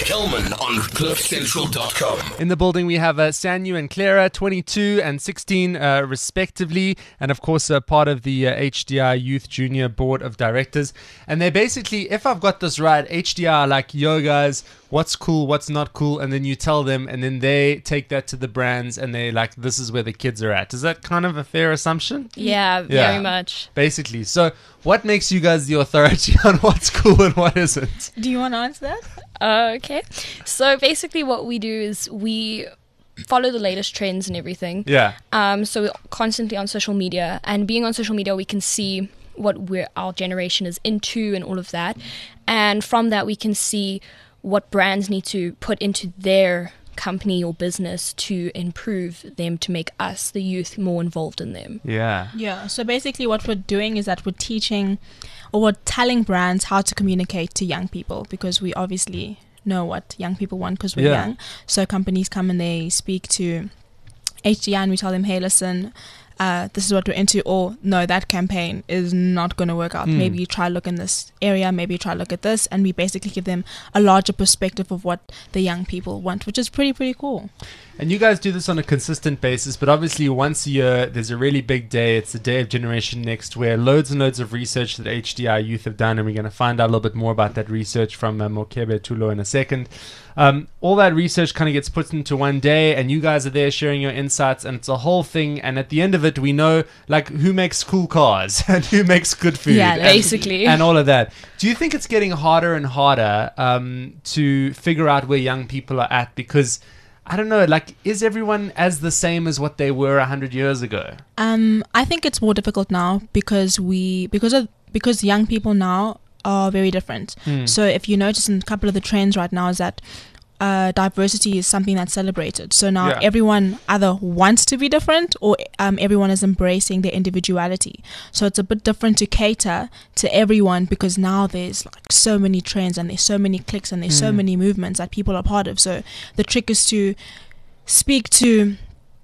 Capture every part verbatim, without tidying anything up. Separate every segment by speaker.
Speaker 1: Kelman on cliff central dot com.
Speaker 2: In the building, we have uh, Sanyu and Clara, twenty-two and sixteen, uh, respectively, and of course, uh, part of the uh, H D I Youth Junior Board of Directors. And they basically, if I've got this right, H D I are like, yo, guys, what's cool, what's not cool, and then you tell them, and then they take that to the brands, and they're like, this is where the kids are at. Is that kind of a fair assumption?
Speaker 3: Yeah,
Speaker 2: Yeah.
Speaker 3: very much.
Speaker 2: Basically. So, what makes you guys the authority on what's cool and what isn't?
Speaker 4: Do you want to answer that?
Speaker 3: Uh, okay. So basically what we do is we follow the latest trends and everything.
Speaker 2: Yeah.
Speaker 3: Um, so we're constantly on social media, and being on social media, we can see what we're, our generation is into and all of that. And from that, we can see what brands need to put into their company or business to improve them, to make us, the youth, more involved in them.
Speaker 2: Yeah.
Speaker 4: Yeah, so basically what we're doing is that we're teaching or we're telling brands how to communicate to young people, because we obviously know what young people want because we're
Speaker 2: Yeah.
Speaker 4: young. So companies come and they speak to H D I and we tell them, hey, listen, uh, this is what we're into, or no, that campaign is not going to work out.
Speaker 2: Mm.
Speaker 4: Maybe you try look in this area, maybe you try look at this, and we basically give them a larger perspective of what the young people want, which is pretty, pretty cool.
Speaker 2: And you guys do this on a consistent basis, but obviously once a year there's a really big day. It's the Day of Generation Next, where loads and loads of research that H D I Youth have done, and we're going to find out a little bit more about that research from uh, Mokebe Tulo in a second. Um, all that research kind of gets put into one day, and you guys are there sharing your insights, and it's a whole thing. And at the end of it, we know like who makes cool cars and who makes good food.
Speaker 4: Yeah,
Speaker 2: and,
Speaker 3: basically.
Speaker 2: and all of that. Do you think it's getting harder and harder um, to figure out where young people are at? Because I don't know, like, is everyone as the same as what they were a hundred years ago?
Speaker 4: Um, I think it's more difficult now because we because of because young people now are very different.
Speaker 2: Mm.
Speaker 4: So if you notice in a couple of the trends right now is that uh, diversity is something that's celebrated. So now
Speaker 2: Yeah.
Speaker 4: everyone either wants to be different or um, everyone is embracing their individuality. So it's a bit different to cater to everyone because now there's like so many trends and there's so many clicks and there's so
Speaker 2: Mm.
Speaker 4: many movements that people are part of. So the trick is to speak to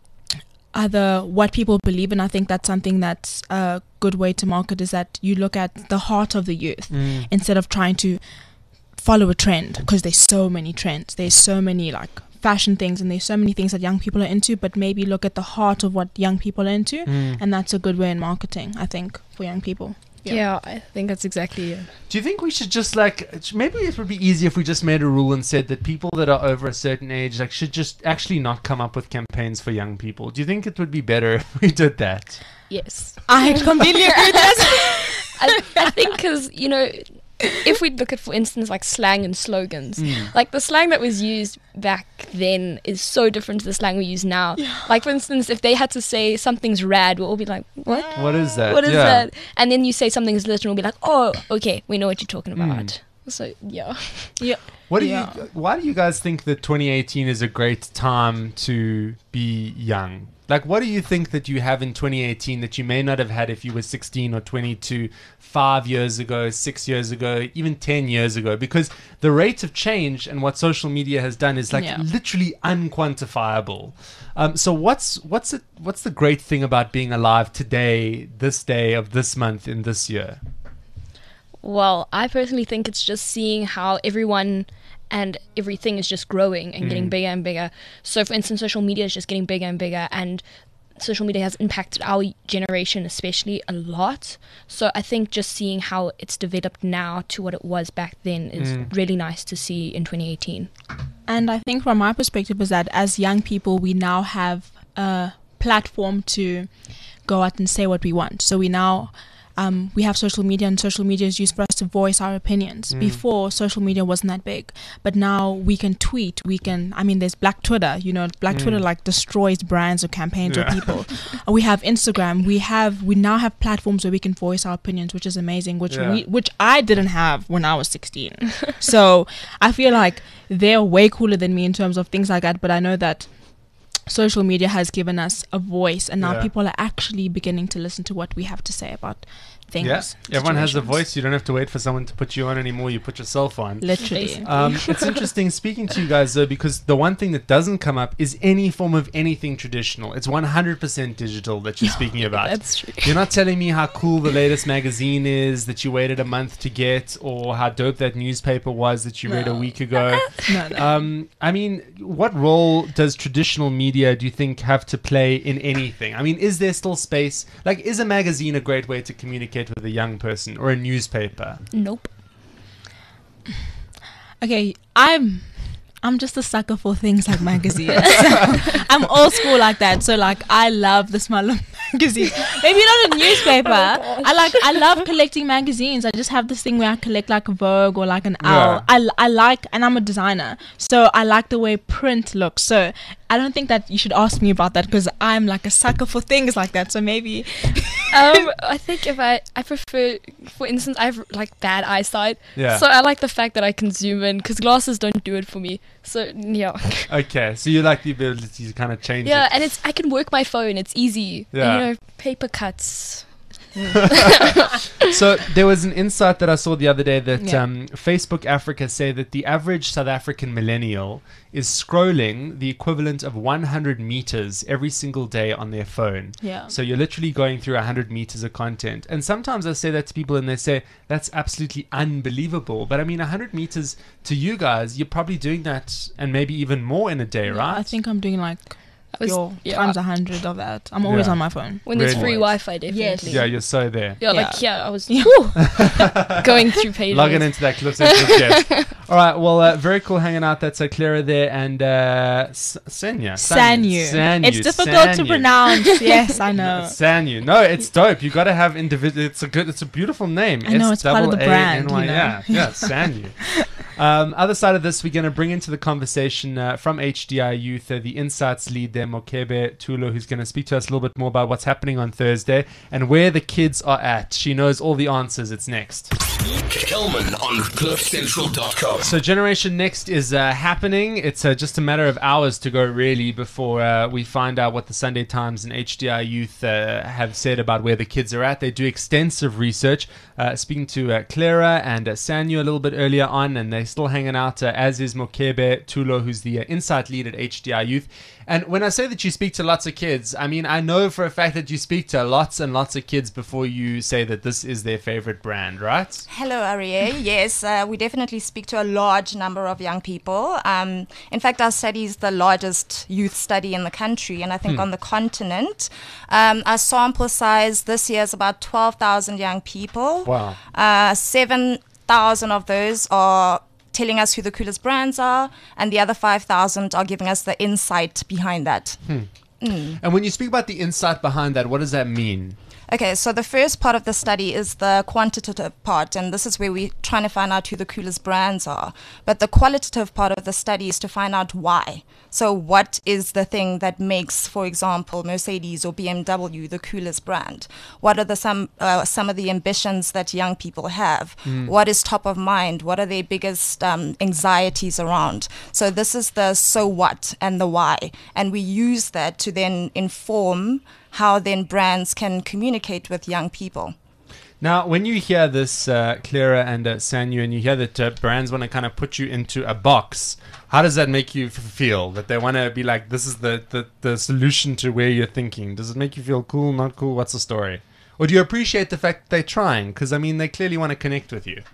Speaker 4: either what people believe in. I think that's something that's a good way to market, is that you look at the heart of the youth
Speaker 2: Mm.
Speaker 4: instead of trying to follow a trend, because there's so many trends, there's so many like fashion things and there's so many things that young people are into, but maybe look at the heart of what young people are into.
Speaker 2: Mm.
Speaker 4: And that's a good way in marketing, I think, for young people.
Speaker 3: Yeah,
Speaker 4: Yeah.
Speaker 3: I think that's exactly it.
Speaker 2: Do you think we should just like maybe it would be easier if we just made a rule and said that people that are over a certain age like should just actually not come up with campaigns for young people? Do you think it would be better if we did that?
Speaker 3: Yes.
Speaker 4: I completely agree with that.
Speaker 3: I, I think because, you know, if we look at, for instance, like slang and slogans,
Speaker 2: Mm.
Speaker 3: like the slang that was used back then is so different to the slang we use now. Like, for instance, if they had to say something's rad, we'll all be like, what?
Speaker 2: What is that?
Speaker 3: What is
Speaker 2: Yeah.
Speaker 3: that? And then you say something's lit, and we'll be like, oh, okay, we know what you're talking about. So, yeah.
Speaker 4: Yeah.
Speaker 2: What do
Speaker 4: Yeah.
Speaker 2: you? Why do you guys think that twenty eighteen is a great time to be young? Like, what do you think that you have in twenty eighteen that you may not have had if you were sixteen or twenty-two, five years ago, six years ago, even ten years ago? Because the rate of change and what social media has done is like
Speaker 4: Yeah.
Speaker 2: literally unquantifiable. Um, so what's what's it? What's the great thing about being alive today, this day of this month in this year?
Speaker 3: Well, I personally think it's just seeing how everyone and everything is just growing and getting
Speaker 2: Mm.
Speaker 3: bigger and bigger. So, for instance, social media is just getting bigger and bigger, and social media has impacted our generation especially a lot. So I think just seeing how it's developed now to what it was back then is
Speaker 2: Mm.
Speaker 3: really nice to see in twenty eighteen.
Speaker 4: And I think from my perspective is that as young people, we now have a platform to go out and say what we want. So we now, um, we have social media, and social media is used for us to voice our opinions.
Speaker 2: Mm.
Speaker 4: Before, social media wasn't that big, but now we can tweet, we can, I mean, there's Black Twitter, you know, Black
Speaker 2: Mm.
Speaker 4: Twitter like destroys brands or campaigns
Speaker 2: Yeah.
Speaker 4: or people. Uh, we have Instagram, we have, we now have platforms where we can voice our opinions, which is amazing, which
Speaker 2: Yeah.
Speaker 4: we, which I didn't have when I was sixteen. So I feel like they're way cooler than me in terms of things like that, but I know that social media has given us a voice, and now
Speaker 2: Yeah.
Speaker 4: people are actually beginning to listen to what we have to say about things.
Speaker 2: Yeah, everyone has a
Speaker 4: situations.
Speaker 2: voice. You don't have to wait for someone to put you on anymore. You put yourself on.
Speaker 4: Literally.
Speaker 2: Um, it's interesting speaking to you guys though, because the one thing that doesn't come up is any form of anything traditional. It's one hundred percent digital that you're speaking about.
Speaker 3: That's true.
Speaker 2: You're not telling me how cool the latest magazine is that you waited a month to get, or how dope that newspaper was that you read a
Speaker 4: No.
Speaker 2: week ago.
Speaker 4: No, no.
Speaker 2: Um, I mean, what role does traditional media, do you think, have to play in anything? I mean, is there still space? Like, is a magazine a great way to communicate with a young person, or a newspaper?
Speaker 3: Nope.
Speaker 4: Okay, I'm I'm just a sucker for things like magazines. I'm old school like that. So like I love the smell of magazines. Maybe not a newspaper.
Speaker 3: Oh,
Speaker 4: I like I love collecting magazines. I just have this thing where I collect like a Vogue or like an Owl.
Speaker 2: Yeah.
Speaker 4: I, I like, and I'm a designer, so I like the way print looks. So I don't think that you should ask me about that because I'm like a sucker for things like that. So maybe
Speaker 3: um, I think if I, I prefer, for instance, I have like bad eyesight.
Speaker 2: Yeah.
Speaker 3: So I like the fact that I can zoom in because glasses don't do it for me. So yeah.
Speaker 2: Okay, so you like the ability to kind of change
Speaker 3: Yeah,
Speaker 2: it.
Speaker 3: and it's I can work my phone. It's easy.
Speaker 2: Yeah.
Speaker 3: And, you know, paper cuts.
Speaker 2: So there was an insight that I saw the other day that
Speaker 4: Yeah.
Speaker 2: um, Facebook Africa say that the average South African millennial is scrolling the equivalent of one hundred meters every single day on their phone.
Speaker 4: Yeah.
Speaker 2: So you're literally going through one hundred meters of content. And sometimes I say that to people and they say, that's absolutely unbelievable. But I mean, one hundred meters to you guys, you're probably doing that and maybe even more in a day, right?
Speaker 4: I think I'm doing like
Speaker 3: I was-
Speaker 4: your
Speaker 3: yeah.
Speaker 4: times a hundred of that. I'm always
Speaker 2: Yeah.
Speaker 4: on my phone.
Speaker 3: When there's
Speaker 2: Really?
Speaker 3: free Wi-Fi, definitely.
Speaker 4: Yes.
Speaker 2: Yeah, you're so there.
Speaker 3: Yeah,
Speaker 4: Yeah.
Speaker 3: like yeah, I was
Speaker 4: Yeah.
Speaker 3: whew, going through pages.
Speaker 2: Logging into that Cliff Central yes. All right, well, uh, very cool hanging out. That's uh, Clara there and uh, S- Sanya.
Speaker 4: Sanyu.
Speaker 2: Sanyu.
Speaker 4: It's difficult to
Speaker 2: Sanyu.
Speaker 4: pronounce. Yes, I know.
Speaker 2: Sanyu. No, it's dope. You got to have individual. It's a good. It's a beautiful name.
Speaker 4: I know, it's part of the brand,
Speaker 2: S-double-A-N-Y.
Speaker 4: you know.
Speaker 2: Yeah, yeah, Sanyu. Um, other side of this, we're going to bring into the conversation uh, from H D I Youth, uh, the Insights lead there, Mokebe Tulo, who's going to speak to us a little bit more about what's happening on Thursday and where the kids are at. She knows all the answers. It's next.
Speaker 1: Kelman on cliff central dot com.
Speaker 2: So Generation Next is uh, happening. It's uh, just a matter of hours to go, really, before uh, we find out what the Sunday Times and H D I Youth uh, have said about where the kids are at. They do extensive research. Uh, speaking to uh, Clara and uh, Sanyu a little bit earlier on, and they're still hanging out, uh, as is Mokebe Tulo, who's the uh, Insight lead at H D I Youth. And when I say that you speak to lots of kids, I mean, I know for a fact that you speak to lots and lots of kids before you say that this is their favorite brand, right?
Speaker 5: Hello, Arie. Yes, uh, we definitely speak to a large number of young people. Um, in fact, our study is the largest youth study in the country, and I think on the continent. Um, our sample size this year is about twelve thousand young people.
Speaker 2: Wow.
Speaker 5: Uh, seven thousand of those are telling us who the coolest brands are, and the other five thousand are giving us the insight behind that.
Speaker 2: And when you speak about the insight behind that, what does that mean?
Speaker 5: Okay, so the first part of the study is the quantitative part, and this is where we're trying to find out who the coolest brands are. But the qualitative part of the study is to find out why. So what is the thing that makes, for example, Mercedes or B M W the coolest brand? What are the some uh, some of the ambitions that young people have? What is top of mind? What are their biggest um, anxieties around? So this is the so what and the why, and we use that to then inform how then brands can communicate with young people.
Speaker 2: Now, when you hear this, uh, Clara and uh, Sanyu, and you hear that uh, brands want to kind of put you into a box, how does that make you f- feel? That they want to be like, this is the, the, the solution to where you're thinking? Does it make you feel cool, not cool? What's the story? Or do you appreciate the fact that they're trying? Because, I mean, they clearly want to connect with you.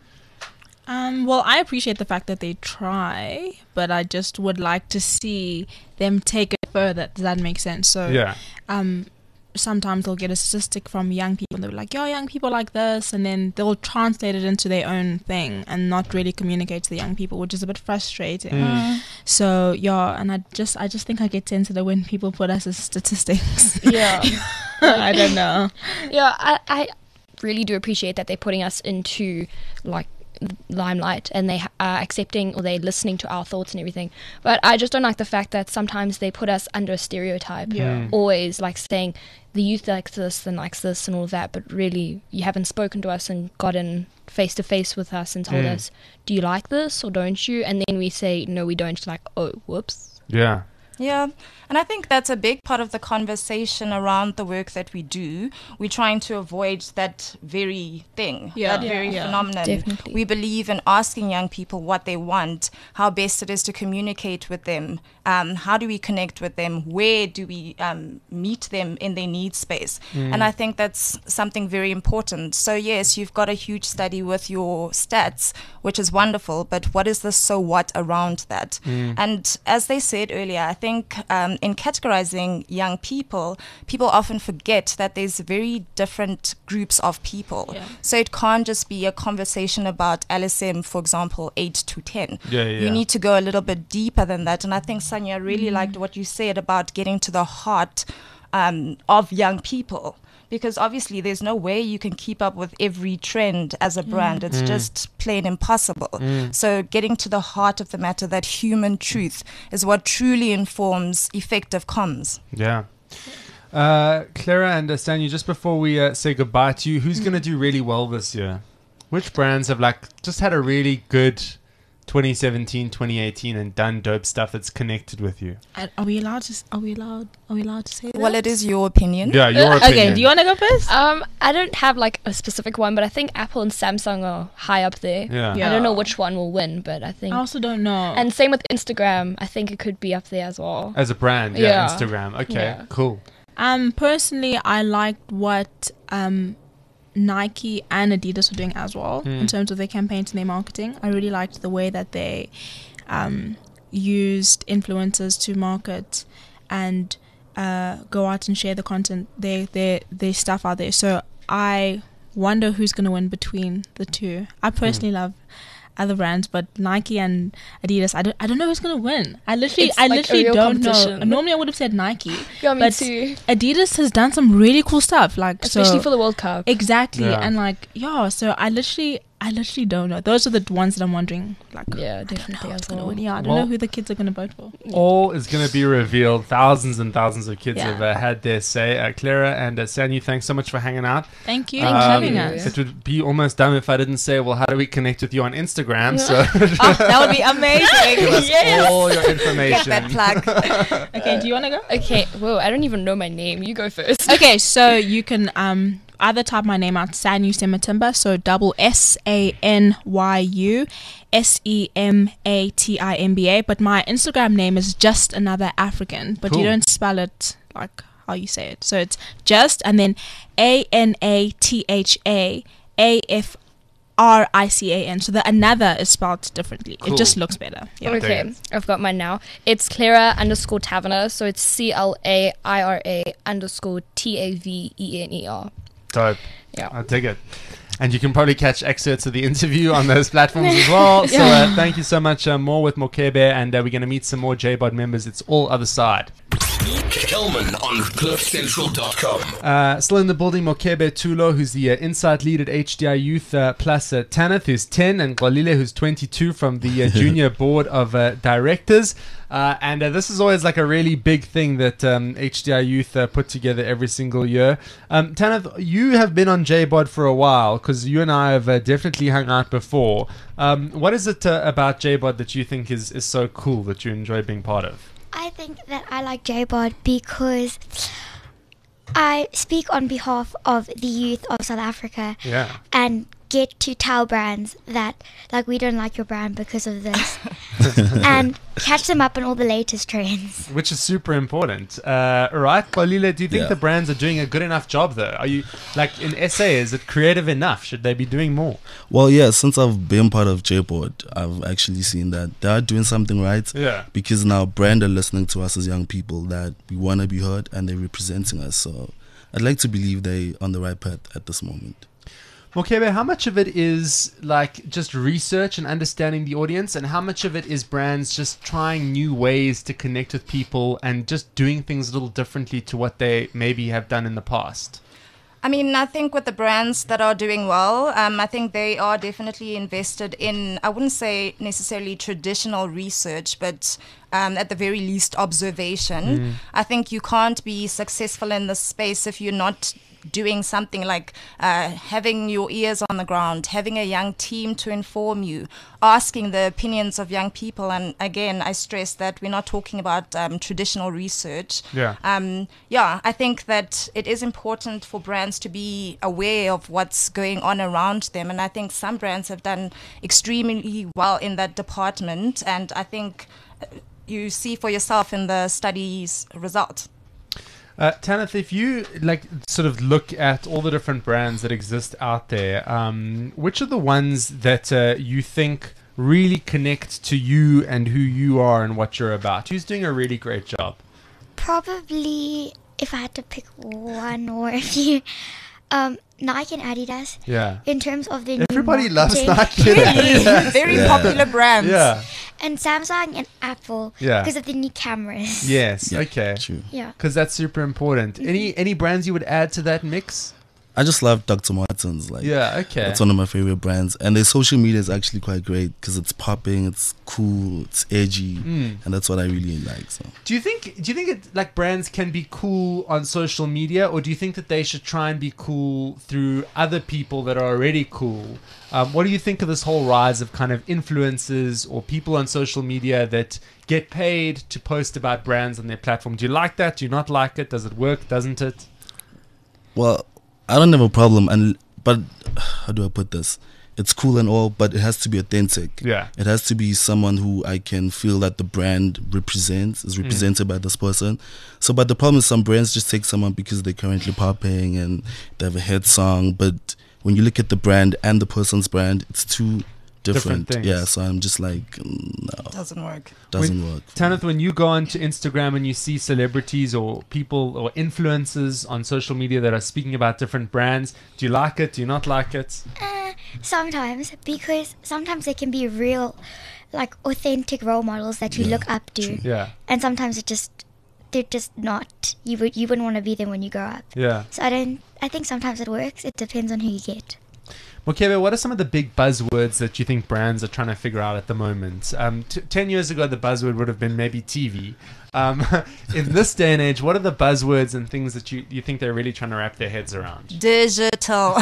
Speaker 4: Um, well, I appreciate the fact that they try, but I just would like to see them take it further. Does that make sense? So,
Speaker 2: Yeah.
Speaker 4: um, sometimes they'll get a statistic from young people. They'll be like, yo, young people like this. And then they'll translate it into their own thing and not really communicate to the young people, which is a bit frustrating.
Speaker 2: Mm.
Speaker 4: So, yeah, and I just I just think I get sensitive when people put us as statistics.
Speaker 3: Yeah.
Speaker 4: I don't know.
Speaker 3: Yeah, I, I really do appreciate that they're putting us into like limelight and they are accepting or they're listening to our thoughts and everything. But I just don't like the fact that sometimes they put us under a stereotype.
Speaker 4: Yeah.
Speaker 3: Always like saying the youth likes this and likes this and all that, but really you haven't spoken to us and gotten face to face with us and told
Speaker 2: Mm.
Speaker 3: us, do you like this or don't you? And then we say, no, we don't. Like, oh, whoops.
Speaker 2: Yeah.
Speaker 5: Yeah, and I think that's a big part of the conversation around the work that we do. We're trying to avoid that very thing,
Speaker 4: Yeah.
Speaker 5: that
Speaker 4: Yeah.
Speaker 5: very
Speaker 4: Yeah.
Speaker 5: phenomenon.
Speaker 3: Definitely.
Speaker 5: We believe in asking young people what they want, how best it is to communicate with them, um, how do we connect with them, where do we um, meet them in their need space. And I think that's something very important. So yes, you've got a huge study with your stats, which is wonderful, but what is the so what around that? And as they said earlier, I think um, in categorizing young people, people often forget that there's very different groups of people.
Speaker 4: Yeah.
Speaker 5: So it can't just be a conversation about L S M, for example, eight to ten.
Speaker 2: Yeah, yeah.
Speaker 5: You need to go a little bit deeper than that. And I think, Sanya, I really liked what you said about getting to the heart um, of young people. Because obviously there's no way you can keep up with every trend as a brand. It's just plain impossible. So getting to the heart of the matter, that human truth, is what truly informs effective comms.
Speaker 2: Yeah. Uh, Clara and uh, Sanya, just before we uh, say goodbye to you, who's going to do really well this year? Which brands have like just had a really good twenty seventeen, twenty eighteen and done dope stuff that's connected with you?
Speaker 4: And Are we allowed to? s- Are we allowed? Are we allowed to say that?
Speaker 5: Well, it is your opinion.
Speaker 2: Yeah, your opinion.
Speaker 4: Okay. Do you want to go first?
Speaker 3: Um, I don't have like a specific one, but I think Apple and Samsung are high up there.
Speaker 2: Yeah.
Speaker 4: Yeah.
Speaker 3: I don't know which one will win, but I think.
Speaker 4: I also don't know.
Speaker 3: And same with Instagram. I think it could be up there as well.
Speaker 2: As a brand, yeah,
Speaker 3: Yeah.
Speaker 2: Instagram. Okay,
Speaker 3: Yeah.
Speaker 2: cool.
Speaker 4: Um, personally, I liked what um, Nike and Adidas were doing as well in terms of their campaigns and their marketing. I really liked the way that they um, used influencers to market and uh, go out and share the content, their their their stuff out there. So I wonder who's going to win between the two. I personally love other brands, but Nike and Adidas, I don't, I don't know who's gonna win. I literally,
Speaker 3: It's
Speaker 4: I
Speaker 3: like a
Speaker 4: literally
Speaker 3: real
Speaker 4: don't know.
Speaker 3: competition.
Speaker 4: Normally, I would have said Nike,
Speaker 3: Yeah, me
Speaker 4: but
Speaker 3: too.
Speaker 4: Adidas has done some really cool stuff, like
Speaker 3: Especially
Speaker 4: so,
Speaker 3: for the World Cup.
Speaker 4: exactly,
Speaker 2: Yeah.
Speaker 4: and like yeah. So I literally, I literally don't know. Those are the ones that I'm wondering. Like,
Speaker 3: Yeah,
Speaker 4: I don't
Speaker 3: definitely
Speaker 4: know
Speaker 3: as
Speaker 4: who's gonna
Speaker 3: well.
Speaker 4: win. Yeah, I don't
Speaker 2: Well-
Speaker 4: know who the kids are gonna vote for.
Speaker 2: All is going to be revealed. Thousands and thousands of kids
Speaker 4: Yeah.
Speaker 2: have uh, had their say. Uh, Clara and uh, Sanyu, thanks so much for hanging out.
Speaker 4: Thank you
Speaker 2: Um,
Speaker 4: for having
Speaker 3: Thank you.
Speaker 4: us.
Speaker 2: It would be almost dumb if I didn't say, well, how do we connect with you on Instagram? So
Speaker 4: Oh, that would be amazing.
Speaker 2: give us
Speaker 4: Yes.
Speaker 2: all your
Speaker 5: Get
Speaker 2: information.
Speaker 5: that plug.
Speaker 4: Okay, do you want to go?
Speaker 3: Okay, whoa, I don't even know my name. You go first.
Speaker 4: Okay, so you can um either type my name out, Sanyu Sematimba, so double S A N Y U S E M A T I M B A, but my Instagram name is Just Another African, but
Speaker 2: Cool.
Speaker 4: you don't spell it like how you say it. So it's just and then A N A T H A A F R I C A N. So the another is spelled differently.
Speaker 2: Cool.
Speaker 4: It just looks better. Yeah.
Speaker 3: Okay,
Speaker 2: Dang
Speaker 3: I've got mine now. It's Clara underscore Taverner, so it's C L A I R A underscore T A V E N E R.
Speaker 2: Dope.
Speaker 3: Yeah.
Speaker 2: I dig it. And you can probably catch excerpts of the interview on those platforms as well. So uh, thank you so much. Uh, more with Mokebe, and uh, we're going to meet some more J B O D members. It's all other side.
Speaker 1: Kelman on cliff central dot com.
Speaker 2: Uh, still in the building, Mokebe Tulo, who's the uh, insight lead at H D I Youth, uh, plus uh, Tanith, who's ten, and Gwalile, who's twenty-two, from the uh, junior board of uh, directors. Uh, and uh, this is always like a really big thing that um, H D I Youth uh, put together every single year. Um, Tanith, you have been on J B O D for a while, because you and I have uh, definitely hung out before. Um, what is it uh, about J B O D that you think is, is so cool that you enjoy being part of?
Speaker 6: I think that I like J B O D because I speak on behalf of the youth of South Africa
Speaker 2: Yeah.
Speaker 6: and get to tell brands that like we don't like your brand because of this and catch them up on all the latest trends.
Speaker 2: Which is super important. Uh, all right, Gwalile, do you think
Speaker 7: Yeah.
Speaker 2: the brands are doing a good enough job, though? Are you, like, in S A, is it creative enough? Should they be doing more?
Speaker 7: Well, yeah, since I've been part of J B O D, I've actually seen that they are doing something right.
Speaker 2: Yeah.
Speaker 7: Because now brand are listening to us as young people, that we want to be heard and they're representing us. So I'd like to believe they're on the right path at this moment.
Speaker 2: Mokebe, how much of it is, like, just research and understanding the audience, and how much of it is brands just trying new ways to connect with people and just doing things a little differently to what they maybe have done in the past?
Speaker 5: I mean, I think with the brands that are doing well, um, I think they are definitely invested in, I wouldn't say necessarily traditional research, but um, at the very least observation. I think you can't be successful in this space if you're not doing something like uh, having your ears on the ground, having a young team to inform you, asking the opinions of young people. And again, I stress that we're not talking about um, traditional research.
Speaker 2: Yeah.
Speaker 5: Um, yeah, I think that it is important for brands to be aware of what's going on around them. And I think some brands have done extremely well in that department. And I think you see for yourself in the study's result.
Speaker 2: Uh, Tanith, if you like sort of look at all the different brands that exist out there, um, which are the ones that uh, you think really connect to you and who you are and what you're about? Who's doing a really great job?
Speaker 6: Probably, if I had to pick one or a few, um, Nike and Adidas.
Speaker 2: Yeah.
Speaker 6: In terms of their
Speaker 2: Everybody
Speaker 6: new
Speaker 2: loves
Speaker 6: marketing.
Speaker 2: Nike.
Speaker 5: Really, very
Speaker 7: Yeah.
Speaker 5: popular brands.
Speaker 2: Yeah.
Speaker 6: And Samsung and Apple
Speaker 2: Yeah.
Speaker 6: because of the new cameras.
Speaker 2: Yes.
Speaker 7: Yeah,
Speaker 2: Okay.
Speaker 7: True.
Speaker 6: Yeah.
Speaker 2: Because that's super important. Any any brands you would add to that mix?
Speaker 7: I just love Doctor Martens. Like,
Speaker 2: Yeah. Okay.
Speaker 7: That's one of my favorite brands, and their social media is actually quite great because it's popping, it's cool, it's edgy,
Speaker 2: Mm.
Speaker 7: and that's what I really like. So
Speaker 2: Do you think do you think it, like brands can be cool on social media, or do you think that they should try and be cool through other people that are already cool? Um, what do you think of this whole rise of kind of influencers or people on social media that get paid to post about brands on their platform? Do you like that? Do you not like it? Does it work? Doesn't it?
Speaker 7: well, I don't have a problem, and but how do I put this? It's cool and all, but it has to be authentic.
Speaker 2: Yeah.
Speaker 7: It has to be someone who I can feel that the brand represents, is represented by this person. So, but the problem is some brands just take someone because they're currently popping and they have a hit song, but when you look at the brand and the person's brand, it's two
Speaker 2: Different
Speaker 7: different.
Speaker 2: things.
Speaker 7: Yeah, so I'm just like, mm, no,
Speaker 5: Doesn't work.
Speaker 7: doesn't
Speaker 2: When-
Speaker 7: work.
Speaker 2: Tanith, when you go onto Instagram and you see celebrities or people or influencers on social media that are speaking about different brands, do you like it? Do you not like it?
Speaker 6: Uh, sometimes, because sometimes they can be real, like authentic role models that you
Speaker 7: Yeah,
Speaker 6: look up to,
Speaker 7: true.
Speaker 2: Yeah.
Speaker 6: and sometimes it just they're just not. You would you wouldn't want to be them when you grow up.
Speaker 2: Yeah.
Speaker 6: So I don't. I think sometimes it works. It depends on who you get.
Speaker 2: Mokebe, what are some of the big buzzwords that you think brands are trying to figure out at the moment? Um, t- ten years ago, the buzzword would have been maybe T V. Um, in this day and age, what are the buzzwords and things that you, you think they're really trying to wrap their heads around?
Speaker 5: Digital.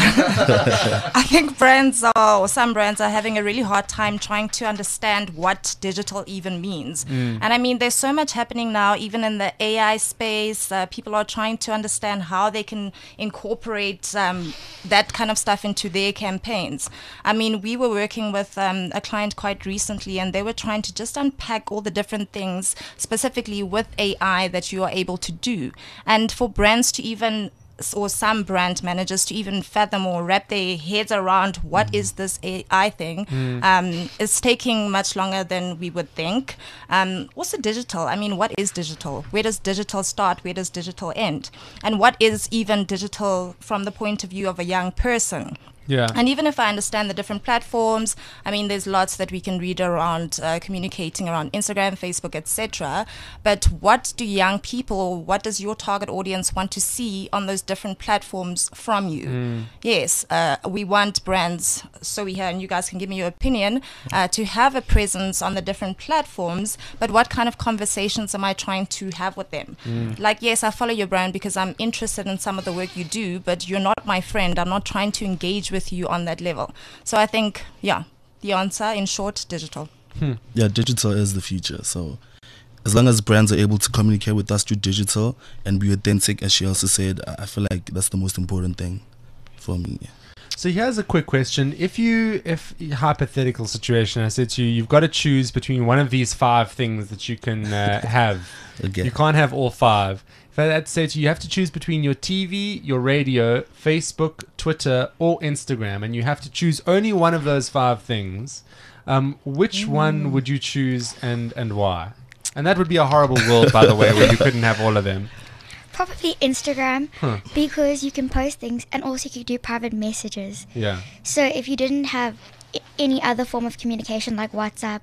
Speaker 5: I think brands are, or some brands are having a really hard time trying to understand what digital even means. And I mean, there's so much happening now, even in the A I space. Uh, people are trying to understand how they can incorporate um, that kind of stuff into their campaigns. I mean, we were working with um, a client quite recently, and they were trying to just unpack all the different things, specifically with A I, that you are able to do. And for brands to even, or some brand managers to even fathom or wrap their heads around what mm. is this A I thing, mm. um, is taking much longer than we would think. Um, also digital. I mean, what is digital? Where does digital start? Where does digital end? And what is even digital from the point of view of a young person?
Speaker 2: Yeah.
Speaker 5: And even if I understand the different platforms, I mean, there's lots that we can read around uh, communicating around Instagram, Facebook, et cetera. But what do young people, or what does your target audience want to see on those different platforms from you? Mm. Yes, uh, we want brands, so we have, and you guys can give me your opinion, uh, to have a presence on the different platforms. But what kind of conversations am I trying to have with them? Mm. Like, yes, I follow your brand because I'm interested in some of the work you do, but you're not my friend. I'm not trying to engage with you on that level. So I think, yeah, the answer in short, digital.
Speaker 2: Hmm.
Speaker 7: Yeah, digital is the future. So as long as brands are able to communicate with us through digital and be authentic, as she also said, I feel like that's the most important thing for me.
Speaker 2: So here's a quick question. If you, if hypothetical situation, I said to you, you've got to choose between one of these five things that you can uh, have.
Speaker 7: Okay.
Speaker 2: You can't have all five. If I had to say to you, you have to choose between your T V, your radio, Facebook, Twitter, or Instagram, and you have to choose only one of those five things, um, which mm. one would you choose and, and why? And that would be a horrible world, by the way, where you couldn't have all of them.
Speaker 6: Probably Instagram,
Speaker 2: huh.
Speaker 6: because you can post things and also you can do private messages.
Speaker 2: Yeah.
Speaker 6: So if you didn't have I- any other form of communication like WhatsApp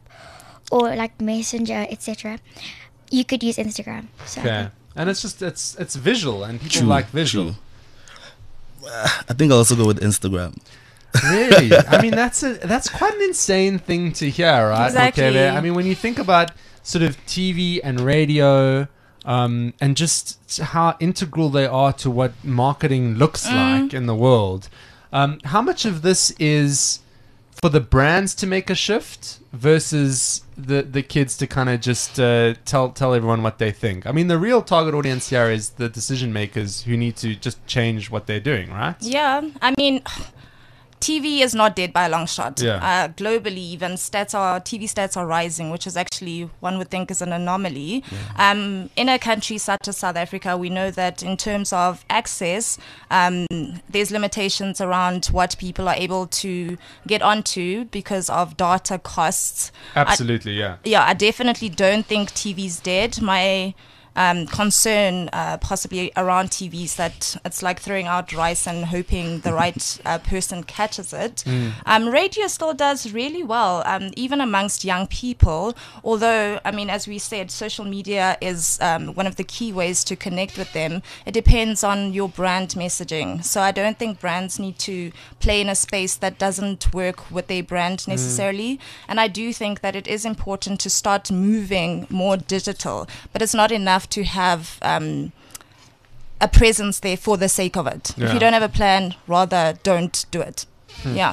Speaker 6: or like Messenger, et cetera, you could use Instagram. So
Speaker 2: okay. And it's just, it's it's visual, and people
Speaker 7: True,
Speaker 2: like visual.
Speaker 7: True. I think I'll also go with Instagram.
Speaker 2: Really? I mean, that's a that's quite an insane thing to hear, right?
Speaker 5: Exactly.
Speaker 2: Okay, I mean, when you think about sort of T V and radio, um, and just how integral they are to what marketing looks
Speaker 5: Mm.
Speaker 2: like in the world. Um, how much of this is for the brands to make a shift versus the the kids to kind of just uh, tell tell everyone what they think? I mean, the real target audience here is the decision makers who need to just change what they're doing, right?
Speaker 5: Yeah, I mean, T V is not dead by a long shot.
Speaker 2: Yeah.
Speaker 5: Uh, globally, even stats are T V stats are rising, which is actually one would think is an anomaly. Um, in a country such as South Africa, we know that in terms of access, um, there's limitations around what people are able to get onto because of data costs.
Speaker 2: Absolutely, yeah.
Speaker 5: Yeah, I definitely don't think T V's dead. My um, concern uh, possibly around T V is that it's like throwing out rice and hoping the right uh, person catches it.
Speaker 2: Mm.
Speaker 5: Um, radio still does really well, um, even amongst young people. Although, I mean, as we said, social media is um, one of the key ways to connect with them. It depends on your brand messaging. So I don't think brands need to play in a space that doesn't work with their brand necessarily. And I do think that it is important to start moving more digital, but it's not enough to have um, a presence there for the sake of it. If
Speaker 2: Yeah.
Speaker 5: you don't have a plan, rather don't do it. Yeah.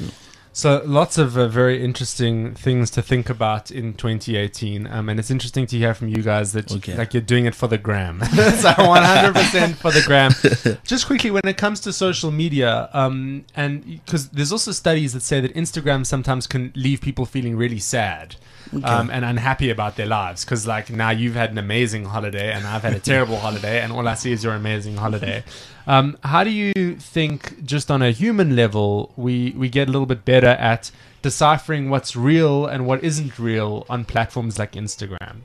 Speaker 2: So lots of uh, very interesting things to think about in twenty eighteen, um, and it's interesting to hear from you guys that
Speaker 7: Okay.
Speaker 2: like you're doing it for the gram. So one hundred percent for the gram. Just quickly, when it comes to social media, um, and because there's also studies that say that Instagram sometimes can leave people feeling really sad. Um, and unhappy about their lives because like now you've had an amazing holiday and I've had a terrible holiday and all I see is your amazing holiday. Um, how do you think just on a human level we, we get a little bit better at deciphering what's real and what isn't real on platforms like Instagram?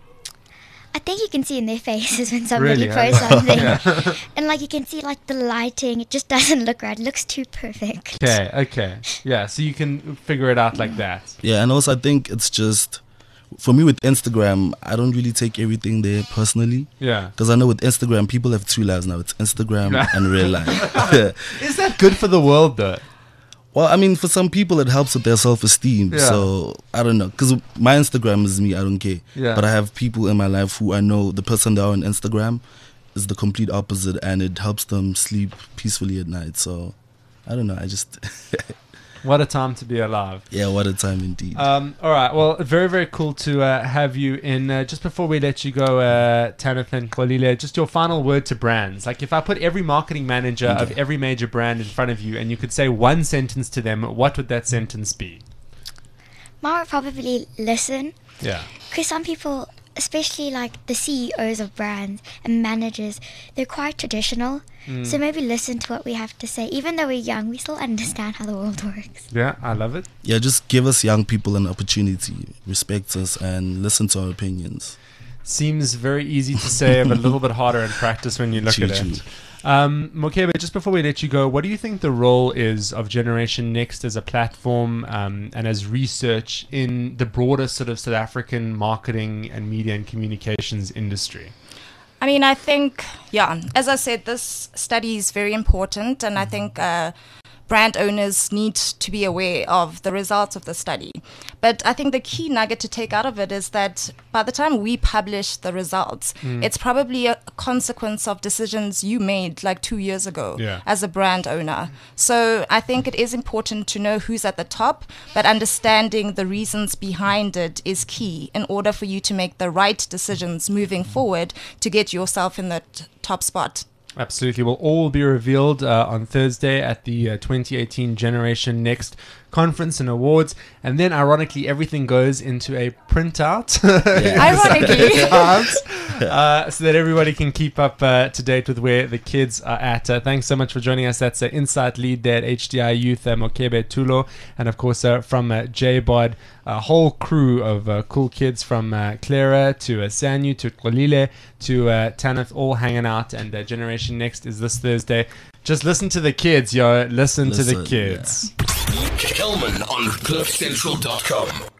Speaker 6: I think you can see in their faces when somebody
Speaker 2: Really,
Speaker 6: posts
Speaker 2: huh?
Speaker 6: something. And like you can see like the lighting, it just doesn't look right. It looks too perfect.
Speaker 2: Okay, okay. Yeah, so you can figure it out like that.
Speaker 7: Yeah, and also I think it's just, for me with Instagram, I don't really take everything there personally.
Speaker 2: Yeah.
Speaker 7: Because I know with Instagram, people have two lives now. It's Instagram and real life.
Speaker 2: Is that good for the world though?
Speaker 7: Well, I mean, for some people, it helps with their self-esteem.
Speaker 2: Yeah.
Speaker 7: So, I don't know. Because my Instagram is me. I don't care.
Speaker 2: Yeah.
Speaker 7: But I have people in my life who I know the person they are on Instagram is the complete opposite. And it helps them sleep peacefully at night. So, I don't know. I just...
Speaker 2: What a time to be alive.
Speaker 7: Yeah, what a time indeed.
Speaker 2: Um, all right. Well, very, very cool to uh, have you in. Uh, just before we let you go, uh, Tanith and Xolile, just your final word to brands. Like if I put every marketing manager of every major brand in front of you and you could say one sentence to them, what would that sentence be?
Speaker 6: Mine would probably listen.
Speaker 2: Yeah.
Speaker 6: Because some people, especially like the C E Os of brands and managers, they're quite traditional.
Speaker 2: Mm.
Speaker 6: So maybe listen to what we have to say. Even though we're young, we still understand how the world works.
Speaker 2: Yeah, I love it.
Speaker 7: Yeah, just give us young people an opportunity. Respect us and listen to our opinions.
Speaker 2: Seems very easy to say, but a little bit harder in practice when you look
Speaker 7: True,
Speaker 2: at
Speaker 7: true.
Speaker 2: it. Um, Mokebe, just before we let you go, what do you think the role is of Generation Next as a platform um, and as research in the broader sort of South African marketing and media and communications industry?
Speaker 5: I mean, I think, yeah, as I said, this study is very important, and I think uh, brand owners need to be aware of the results of the study. But I think the key nugget to take out of it is that by the time we publish the results,
Speaker 2: Mm.
Speaker 5: it's probably a consequence of decisions you made like two years ago
Speaker 2: Yeah.
Speaker 5: as a brand owner. So I think it is important to know who's at the top, but understanding the reasons behind it is key in order for you to make the right decisions moving forward to get yourself in that top spot.
Speaker 2: Absolutely. Will all be revealed uh, on Thursday at the uh, twenty eighteen Generation Next conference and awards. And then, ironically, everything goes into a printout.
Speaker 5: Ironically.
Speaker 2: uh, so that everybody can keep up uh, to date with where the kids are at. Uh, thanks so much for joining us. That's uh, Insight Lead there at H D I Youth, uh, Mokebe Tulo. And, of course, uh, from uh, J-Bod, a whole crew of uh, cool kids from uh, Clara to uh, Sanyu to Xolile to uh, Tanith, all hanging out. And uh, Generation Next is this Thursday. Just listen to the kids, yo. Listen, to the
Speaker 7: Listen,
Speaker 2: kids.
Speaker 1: Kelman on cliff central dot com.